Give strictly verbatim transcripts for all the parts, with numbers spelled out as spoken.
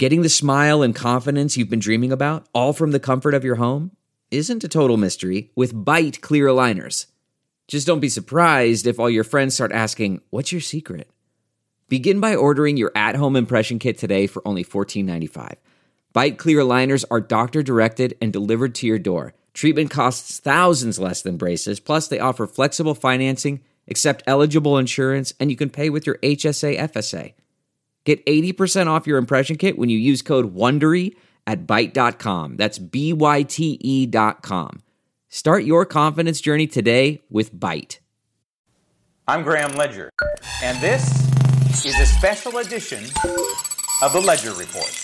Getting the smile and confidence you've been dreaming about, all from the comfort of your home, isn't a total mystery with Byte clear aligners. Just don't be surprised if all your friends start asking, "What's your secret?" Begin by ordering your at-home impression kit today for only fourteen ninety-five. Byte clear aligners are doctor-directed and delivered to your door. Treatment costs thousands less than braces, plus they offer flexible financing, accept eligible insurance, and you can pay with your H S A F S A. Get eighty percent off your impression kit when you use code WONDERY at byte dot com. That's B Y T E dot com. Start your confidence journey today with Byte. I'm Graham Ledger, and this is a special edition of the Ledger Report.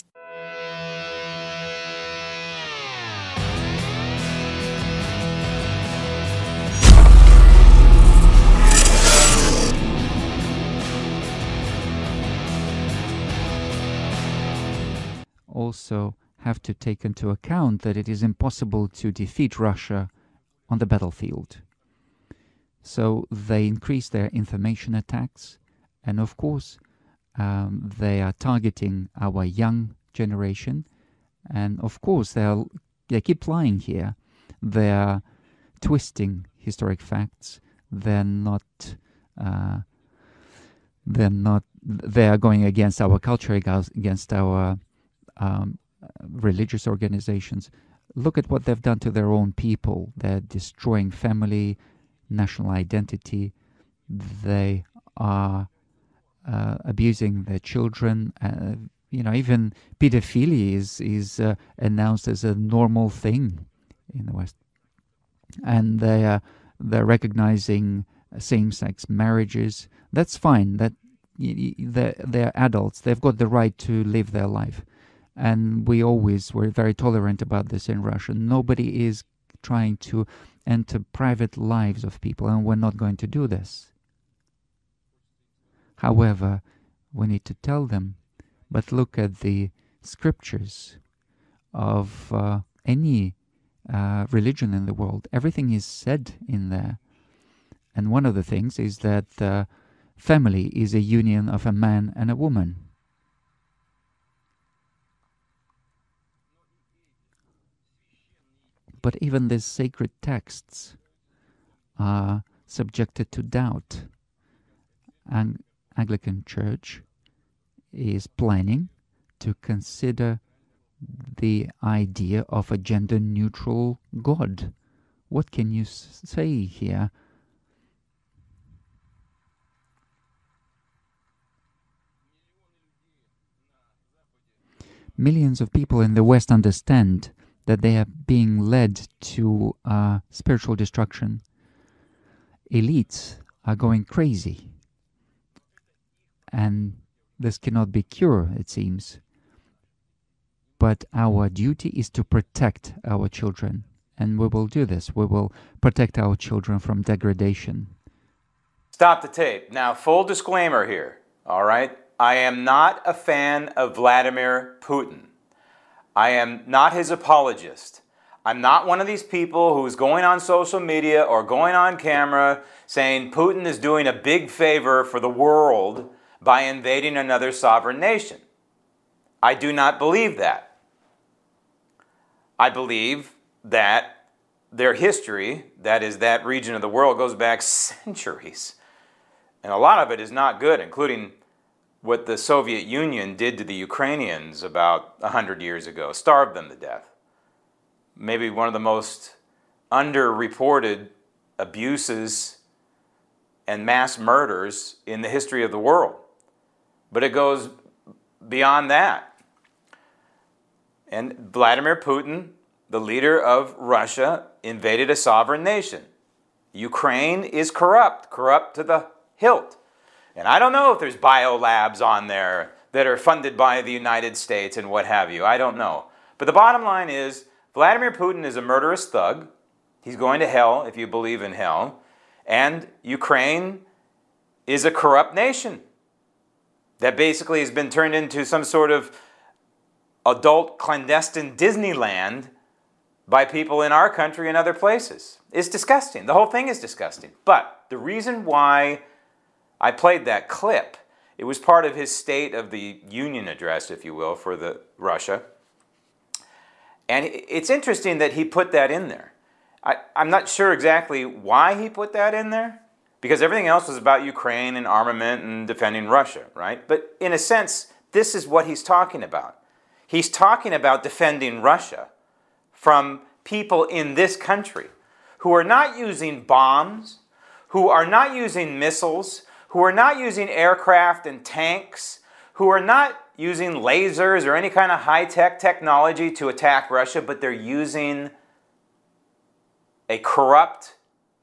Also have to take into account that it is impossible to defeat Russia on the battlefield. So they increase their information attacks, and of course um, they are targeting our young generation, and of course they'll they keep lying here. They're twisting historic facts. They're not uh, they're not they are going against our culture, against our um, religious organizations. Look at what they've done to their own people. They're destroying family, national identity. They are uh, abusing their children. Uh, you know, even pedophilia is is uh, announced as a normal thing in the West, and they are they're recognizing same-sex marriages. That's fine. That they're, they're adults. They've got the right to live their life. And we always were very tolerant about this in Russia. Nobody is trying to enter private lives of people, and we're not going to do this. However, we need to tell them, but look at the scriptures of uh, any uh, religion in the world. Everything is said in there. And one of the things is that uh, family is a union of a man and a woman. But even these sacred texts are subjected to doubt. And Anglican Church is planning to consider the idea of a gender-neutral God. What can you s- say here? Millions of people in the West understand that they are being led to uh, spiritual destruction. Elites are going crazy. And this cannot be cured, it seems. But our duty is to protect our children. And we will do this. We will protect our children from degradation. Stop the tape. Now, full disclaimer here, all right? I am not a fan of Vladimir Putin. I am not his apologist. I'm not one of these people who's going on social media or going on camera saying Putin is doing a big favor for the world by invading another sovereign nation. I do not believe that. I believe that their history, that is that region of the world, goes back centuries. And a lot of it is not good, including what the Soviet Union did to the Ukrainians about a hundred years ago, starved them to death. Maybe one of the most underreported abuses and mass murders in the history of the world. But it goes beyond that. And Vladimir Putin, the leader of Russia, invaded a sovereign nation. Ukraine is corrupt, corrupt to the hilt. And I don't know if there's biolabs on there that are funded by the United States and what have you. I don't know. But the bottom line is, Vladimir Putin is a murderous thug. He's going to hell if you believe in hell. And Ukraine is a corrupt nation that basically has been turned into some sort of adult clandestine Disneyland by people in our country and other places. It's disgusting. The whole thing is disgusting. But the reason why I played that clip It was part of his State of the Union address, if you will, for the Russia. And it's interesting that he put that in there. I, I'm not sure exactly why he put that in there, because everything else was about Ukraine and armament and defending Russia, right? But in a sense, this is what he's talking about. He's talking about defending Russia from people in this country who are not using bombs, who are not using missiles, who are not using aircraft and tanks, who are not using lasers or any kind of high-tech technology to attack Russia, but they're using a corrupt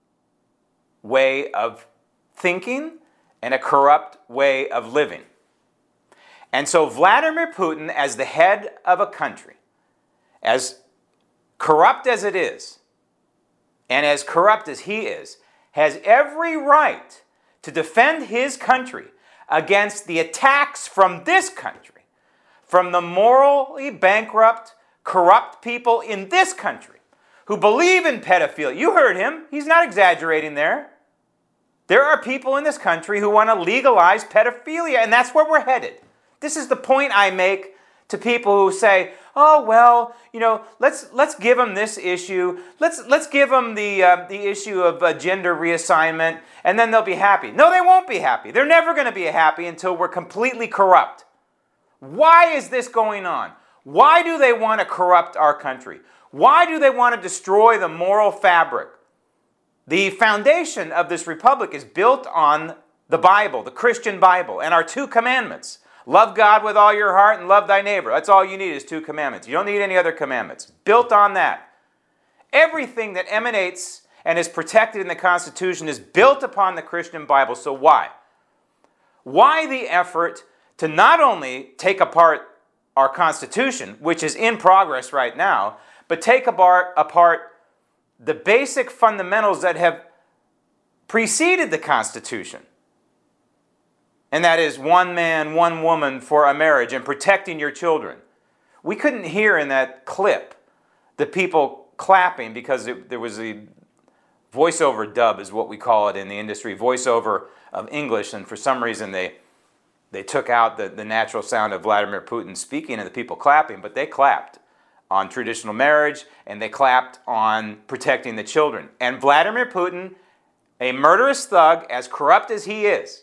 way of thinking and a corrupt way of living. And so Vladimir Putin, as the head of a country, as corrupt as it is, and as corrupt as he is, has every right to defend his country against the attacks from this country, from the morally bankrupt, corrupt people in this country who believe in pedophilia. You heard him. He's not exaggerating there. There are people in this country who want to legalize pedophilia, and that's where we're headed. This is the point I make to people who say, oh, well, you know, let's let's give them this issue. Let's let's give them the uh, the issue of uh, gender reassignment, and then they'll be happy. No, they won't be happy. They're never going to be happy until we're completely corrupt. Why is this going on? Why do they want to corrupt our country? Why do they want to destroy the moral fabric? The foundation of this republic is built on the Bible, the Christian Bible, and our two commandments. Love God with all your heart and love thy neighbor. That's all you need is two commandments. You don't need any other commandments. Built on that. Everything that emanates and is protected in the Constitution is built upon the Christian Bible. So why? Why the effort to not only take apart our Constitution, which is in progress right now, but take apart, apart the basic fundamentals that have preceded the Constitution? And that is one man, one woman for a marriage and protecting your children. We couldn't hear in that clip the people clapping because it, there was a voiceover dub is what we call it in the industry, voiceover of English, and for some reason they they took out the, the natural sound of Vladimir Putin speaking and the people clapping, but they clapped on traditional marriage and they clapped on protecting the children. And Vladimir Putin, a murderous thug, as corrupt as he is,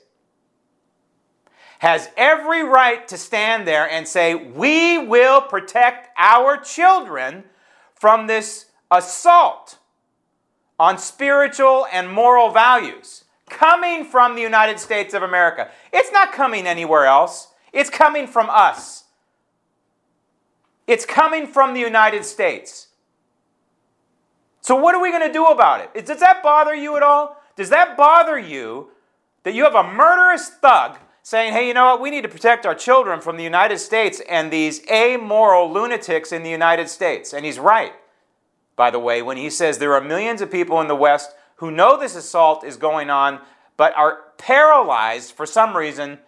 has every right to stand there and say, we will protect our children from this assault on spiritual and moral values coming from the United States of America. It's not coming anywhere else. It's coming from us. It's coming from the United States. So what are we going to do about it? Does that bother you at all? Does that bother you that you have a murderous thug saying, hey, you know what, we need to protect our children from the United States and these amoral lunatics in the United States? And he's right, by the way, when he says there are millions of people in the West who know this assault is going on, but are paralyzed for some reason.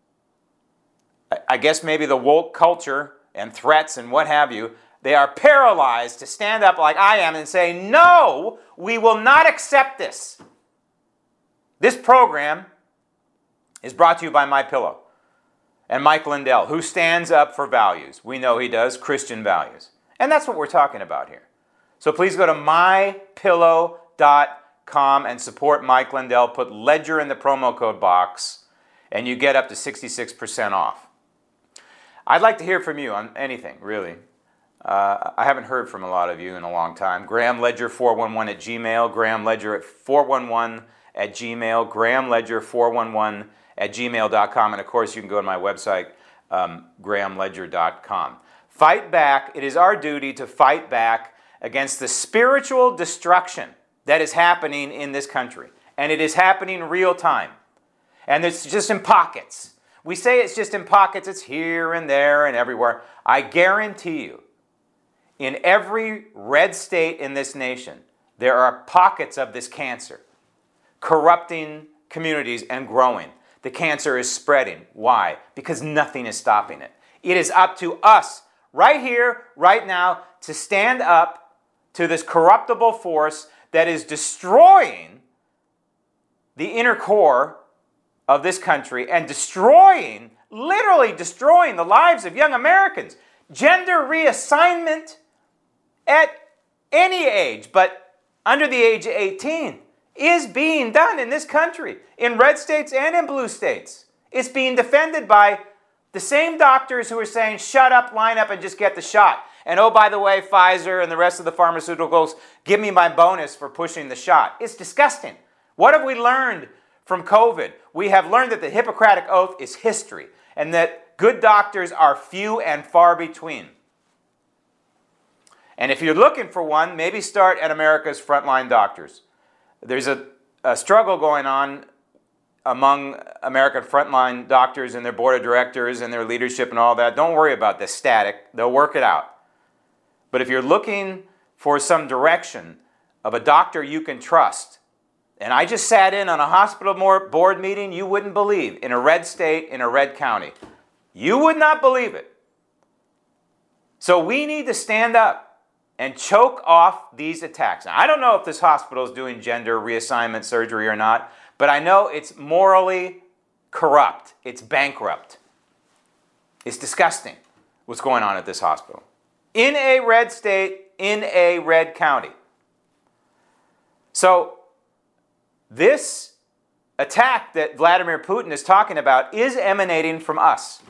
I guess maybe the woke culture and threats and what have you, they are paralyzed to stand up like I am and say, no, we will not accept this. This program is brought to you by MyPillow and Mike Lindell, who stands up for values. We know he does, Christian values. And that's what we're talking about here. So please go to my pillow dot com and support Mike Lindell. Put Ledger in the promo code box, and you get up to sixty-six percent off. I'd like to hear from you on anything, really. Uh, I haven't heard from a lot of you in a long time. Graham Ledger four one one at Gmail, Graham Ledger at four one one at Gmail, Graham Ledger four one one at gmail dot com, and of course you can go to my website, um, graham ledger dot com. Fight back. It is our duty to fight back against the spiritual destruction that is happening in this country, and it is happening real time, and it's just in pockets. We say it's just in pockets. It's here and there and everywhere. I guarantee you, in every red state in this nation, there are pockets of this cancer corrupting communities and growing. The cancer is spreading. Why? Because nothing is stopping it. It is up to us right here, right now, to stand up to this corruptible force that is destroying the inner core of this country and destroying, literally destroying the lives of young Americans. Gender reassignment at any age, but under the age of eighteen, is being done in this country, in red states and in blue states. It's being defended by the same doctors who are saying, shut up, line up, and just get the shot. And oh, by the way, Pfizer and the rest of the pharmaceuticals, give me my bonus for pushing the shot. It's disgusting. What have we learned from COVID? We have learned that the Hippocratic Oath is history and that good doctors are few and far between. And if you're looking for one, maybe start at America's frontline doctors. There's a, a struggle going on among American frontline doctors and their board of directors and their leadership and all that. Don't worry about this static. They'll work it out. But if you're looking for some direction of a doctor you can trust, and I just sat in on a hospital board meeting you wouldn't believe, in a red state, in a red county. You would not believe it. So we need to stand up and choke off these attacks. Now, I don't know if this hospital is doing gender reassignment surgery or not, but I know it's morally corrupt. It's bankrupt. It's disgusting what's going on at this hospital. In a red state, in a red county. So, this attack that Vladimir Putin is talking about is emanating from us.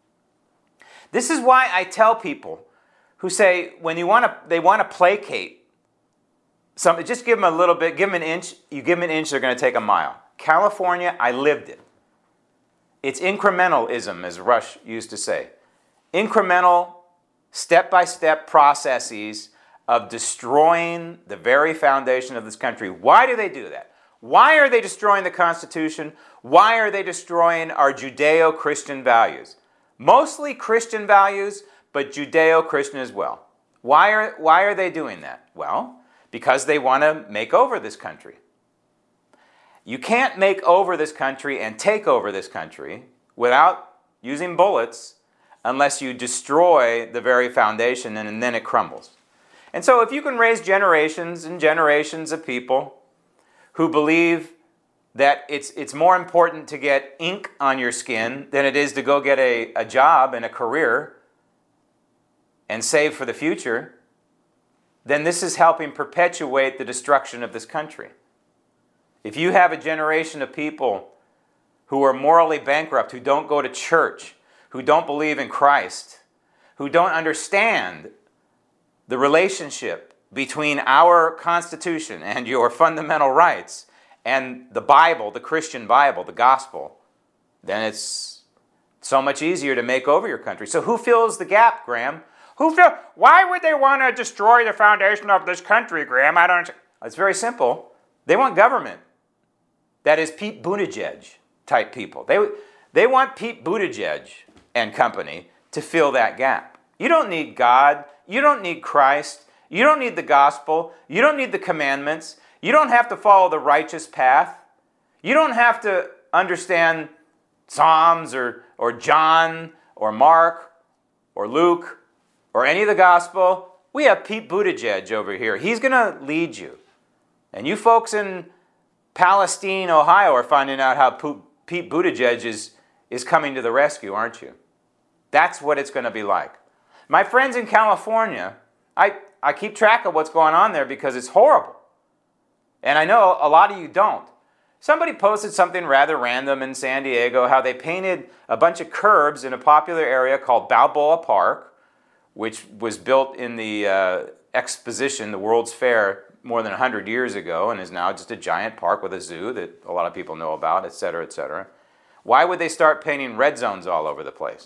This is why I tell people who say, when you want to, they want to placate something, just give them a little bit, give them an inch, you give them an inch, they're going to take a mile. California, I lived it. It's incrementalism, as Rush used to say. Incremental, step-by-step processes of destroying the very foundation of this country. Why do they do that? Why are they destroying the Constitution? Why are they destroying our Judeo-Christian values? Mostly Christian values, but Judeo-Christian as well. Why are, why are they doing that? Well, because they want to make over this country. You can't make over this country and take over this country without using bullets unless you destroy the very foundation, and, and then it crumbles. And so if you can raise generations and generations of people who believe that it's, it's more important to get ink on your skin than it is to go get a, a job and a career and save for the future, then this is helping perpetuate the destruction of this country. If you have a generation of people who are morally bankrupt, who don't go to church, who don't believe in Christ, who don't understand the relationship between our Constitution and your fundamental rights and the Bible, the Christian Bible, the gospel, then it's so much easier to make over your country. So who fills the gap, Graham? Who fill, why would they want to destroy the foundation of this country, Graham? I don't. It's very simple. They want government. That is Pete Buttigieg type people. They, they want Pete Buttigieg and company to fill that gap. You don't need God. You don't need Christ. You don't need the gospel. You don't need the commandments. You don't have to follow the righteous path. You don't have to understand Psalms or, or John or Mark or Luke or any of the gospel. We have Pete Buttigieg over here. He's going to lead you. And you folks in Palestine, Ohio are finding out how Pete Buttigieg is, is coming to the rescue, aren't you? That's what it's going to be like. My friends in California, I, I keep track of what's going on there because it's horrible. And I know a lot of you don't. Somebody posted something rather random in San Diego, how they painted a bunch of curbs in a popular area called Balboa Park, which was built in the uh, Exposition, the World's Fair, more than one hundred years ago, and is now just a giant park with a zoo that a lot of people know about, et cetera, et cetera. Why would they start painting red zones all over the place?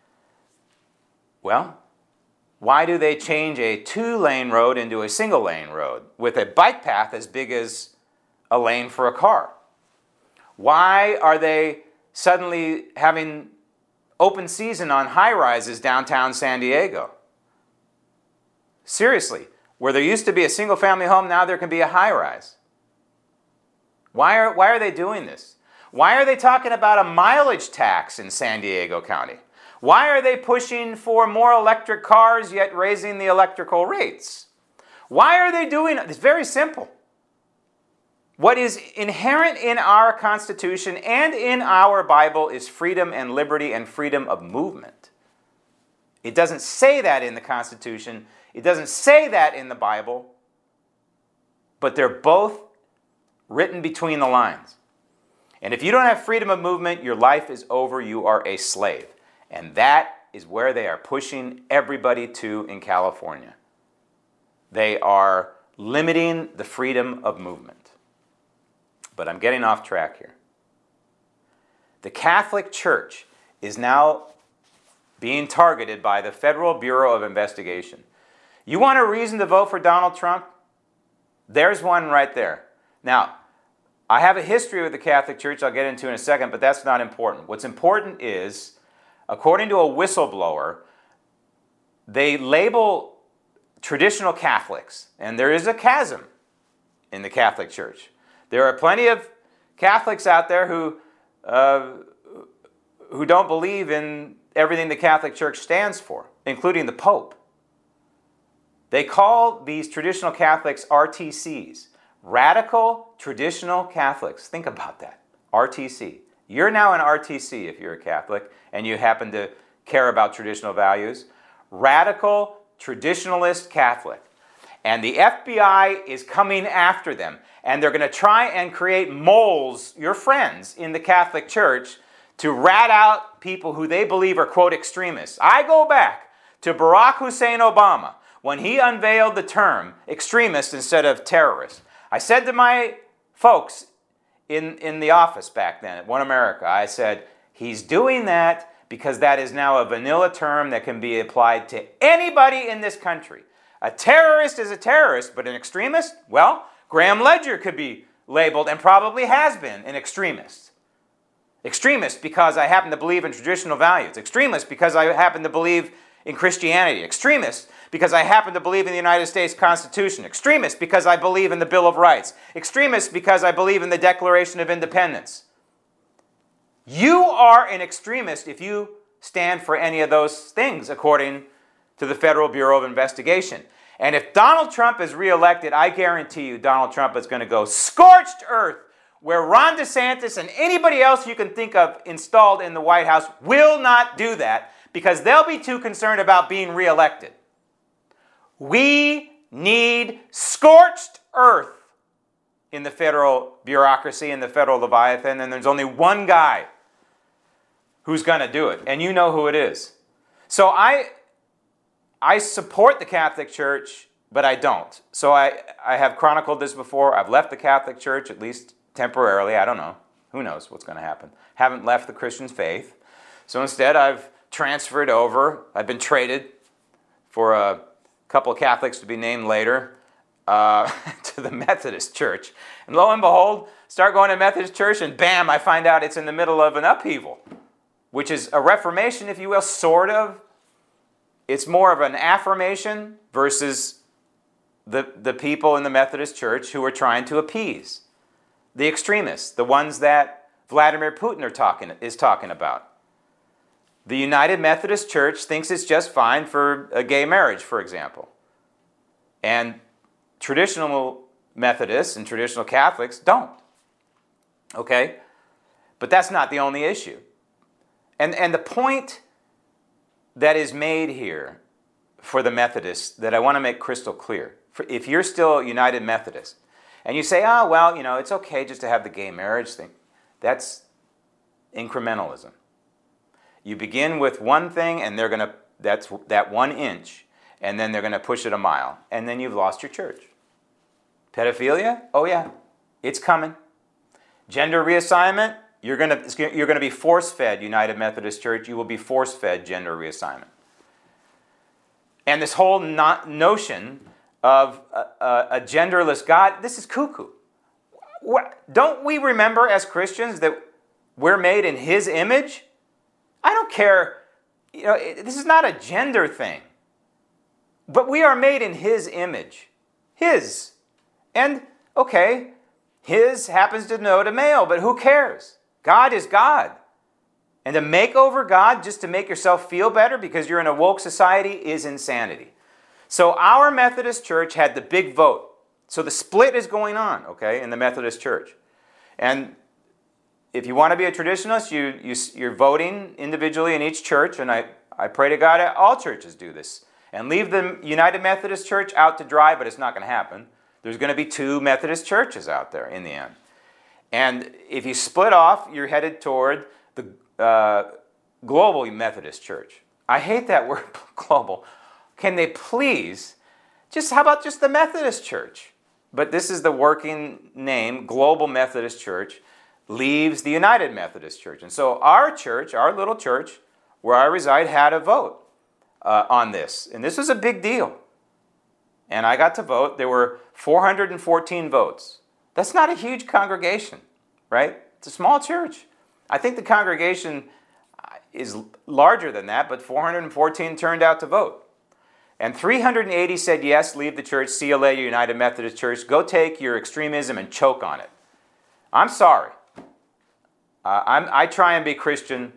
Well, why do they change a two-lane road into a single-lane road with a bike path as big as a lane for a car? Why are they suddenly having open season on high-rises downtown San Diego? Seriously, where there used to be a single-family home, now there can be a high-rise. Why are, why are they doing this? Why are they talking about a mileage tax in San Diego County? Why are they pushing for more electric cars yet raising the electrical rates? Why are they doing it? It's very simple. What is inherent in our Constitution and in our Bible is freedom and liberty and freedom of movement. It doesn't say that in the Constitution. It doesn't say that in the Bible. But they're both written between the lines. And if you don't have freedom of movement, your life is over. You are a slave. And that is where they are pushing everybody to in California. They are limiting the freedom of movement. But I'm getting off track here. The Catholic Church is now being targeted by the Federal Bureau of Investigation. You want a reason to vote for Donald Trump? There's one right there. Now, I have a history with the Catholic Church I'll get into in a second, but that's not important. What's important is, according to a whistleblower, they label traditional Catholics, and there is a chasm in the Catholic Church. There are plenty of Catholics out there who, uh, who don't believe in everything the Catholic Church stands for, including the Pope. They call these traditional Catholics R T Cs, Radical Traditional Catholics. Think about that, R T C. You're now an R T C if you're a Catholic and you happen to care about traditional values. Radical Traditionalist Catholic. And the F B I is coming after them. And they're going to try and create moles, your friends, in the Catholic Church to rat out people who they believe are, quote, extremists. I go back to Barack Hussein Obama when he unveiled the term extremist instead of terrorist. I said to my folks in, in the office back then at One America, I said, he's doing that because that is now a vanilla term that can be applied to anybody in this country. A terrorist is a terrorist, but an extremist? Well, Graham Ledger could be labeled, and probably has been, an extremist. Extremist because I happen to believe in traditional values. Extremist because I happen to believe in Christianity. Extremist because I happen to believe in the United States Constitution. Extremist because I believe in the Bill of Rights. Extremist because I believe in the Declaration of Independence. You are an extremist if you stand for any of those things, according to the Federal Bureau of Investigation. And if Donald Trump is reelected, I guarantee you Donald Trump is going to go scorched earth, where Ron DeSantis and anybody else you can think of installed in the White House will not do that because they'll be too concerned about being reelected. We need scorched earth in the federal bureaucracy, in the federal Leviathan, and there's only one guy who's going to do it, and you know who it is. So I... I support the Catholic Church, but I don't. So I, I have chronicled this before. I've left the Catholic Church, at least temporarily. I don't know. Who knows what's going to happen. Haven't left the Christian faith. So instead, I've transferred over. I've been traded for a couple of Catholics to be named later uh, to the Methodist Church. And lo and behold, start going to Methodist Church, and bam, I find out it's in the middle of an upheaval, which is a reformation, if you will, sort of. It's more of an affirmation versus the, the people in the Methodist Church who are trying to appease the extremists, the ones that Vladimir Putin are talking, is talking about. The United Methodist Church thinks it's just fine for a gay marriage, for example. And traditional Methodists and traditional Catholics don't. Okay? But that's not the only issue. And, and the point that is made here for the Methodists that I want to make crystal clear. For if you're still United Methodist and you say, oh, well, you know, it's okay just to have the gay marriage thing, that's incrementalism. You begin with one thing and they're going to, that's that one inch, and then they're going to push it a mile, and then you've lost your church. Pedophilia? Oh yeah, it's coming. Gender reassignment? You're going to, you're going to be force-fed, United Methodist Church. You will be force-fed gender reassignment. And this whole no- notion of a, a, a genderless God, this is cuckoo. What, don't we remember as Christians that we're made in His image? I don't care. You know, it, this is not a gender thing. But we are made in His image. His. And, okay, His happens to denote a male, but who cares? God is God. And to make over God just to make yourself feel better because you're in a woke society is insanity. So our Methodist Church had the big vote So the split is going on, okay, in the Methodist Church. And if you want to be a traditionalist, you, you, you're voting individually in each church, and I, I pray to God that all churches do this. And leave the United Methodist Church out to dry, but it's not going to happen. There's going to be two Methodist churches out there in the end. And if you split off, you're headed toward the uh, global Methodist Church. I hate that word, global. Can they please, just how about just the Methodist Church? But this is the working name, Global Methodist Church, leaves the United Methodist Church. And so our church, our little church, where I reside, had a vote uh, on this. And this was a big deal. And I got to vote. There were four hundred fourteen votes. That's not a huge congregation, right? It's a small church. I think the congregation is larger than that, but four hundred fourteen turned out to vote. And three hundred eighty said, yes, leave the church, C L A, United Methodist Church, go take your extremism and choke on it. I'm sorry. Uh, I'm, I try and be Christian,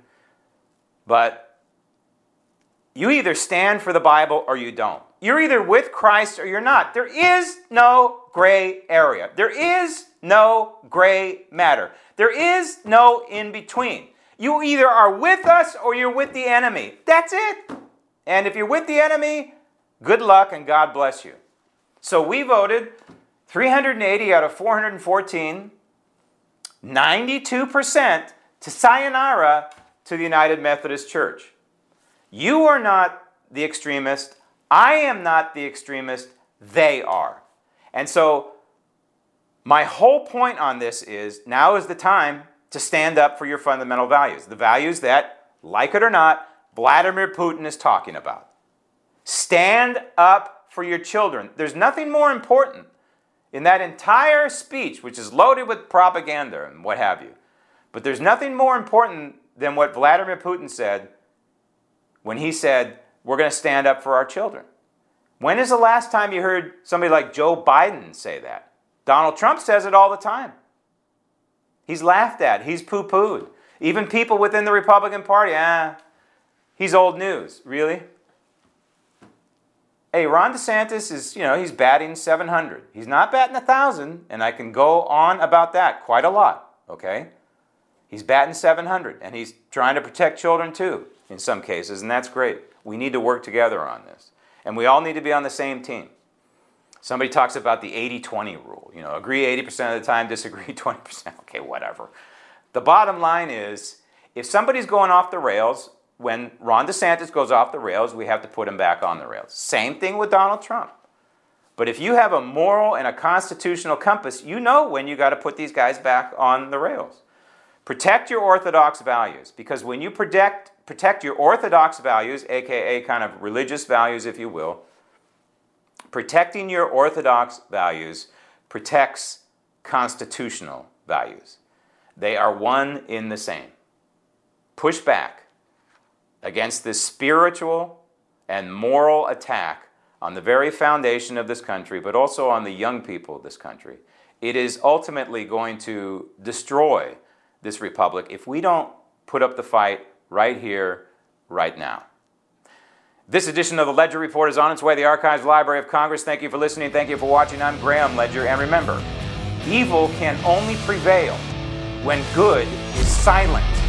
but you either stand for the Bible or you don't. You're either with Christ or you're not. There is no gray area. There is no gray matter. There is no in between. You either are with us or you're with the enemy. That's it. And if you're with the enemy, good luck and God bless you. So we voted three hundred eighty out of four hundred fourteen, ninety-two percent to sayonara to the United Methodist Church. You are not the extremist. I am not the extremist. They are. And so my whole point on this is now is the time to stand up for your fundamental values. The values that, like it or not, Vladimir Putin is talking about. Stand up for your children. There's nothing more important in that entire speech, which is loaded with propaganda and what have you. But there's nothing more important than what Vladimir Putin said when he said, we're going to stand up for our children. When is the last time you heard somebody like Joe Biden say that? Donald Trump says it all the time. He's laughed at. He's poo-pooed. Even people within the Republican Party, ah, he's old news. Really? Hey, Ron DeSantis is, you know, he's batting seven hundred. He's not batting one thousand, and I can go on about that quite a lot, okay? He's batting seven hundred, and he's trying to protect children too, in some cases, and that's great. We need to work together on this. And we all need to be on the same team. Somebody talks about the eighty twenty rule. You know, agree eighty percent of the time, disagree twenty percent. Okay, whatever. The bottom line is, if somebody's going off the rails, when Ron DeSantis goes off the rails, we have to put him back on the rails. Same thing with Donald Trump. But if you have a moral and a constitutional compass, you know when you got to put these guys back on the rails. Protect your orthodox values, because when you protect, protect your orthodox values, aka kind of religious values, if you will, protecting your orthodox values protects constitutional values. They are one in the same. Push back against this spiritual and moral attack on the very foundation of this country, but also on the young people of this country. It is ultimately going to destroy this republic if we don't put up the fight right here, right now. This edition of the Ledger Report is on its way to the Archives Library of Congress. Thank you for listening. Thank you for watching. I'm Graham Ledger. And remember, evil can only prevail when good is silent.